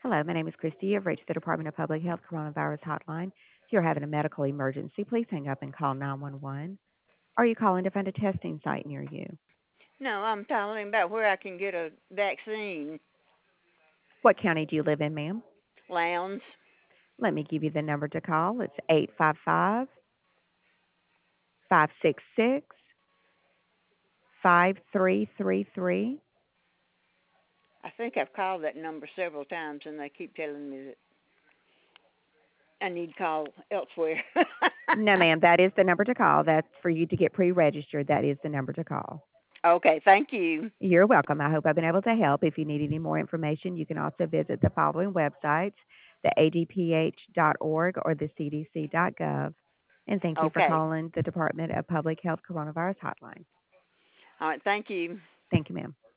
Hello, my name is Christy. You've reached the Department of Public Health Coronavirus Hotline. If you're having a medical emergency, please hang up and call 911. Are you calling to find a testing site near you? No, I'm calling about where I can get a vaccine. What county do you live in, ma'am? Lounge. Let me give you the number to call. It's 855-566-5333. I think I've called that number several times and they keep telling me that I need to call elsewhere. No, ma'am, that is the number to call. That's for you to get pre-registered. That is the number to call. Okay, thank you. You're welcome. I hope I've been able to help. If you need any more information, you can also visit the following websites, the adph.org or the cdc.gov. And thank you for Okay. calling the Department of Public Health Coronavirus Hotline. All right, thank you. Thank you, ma'am.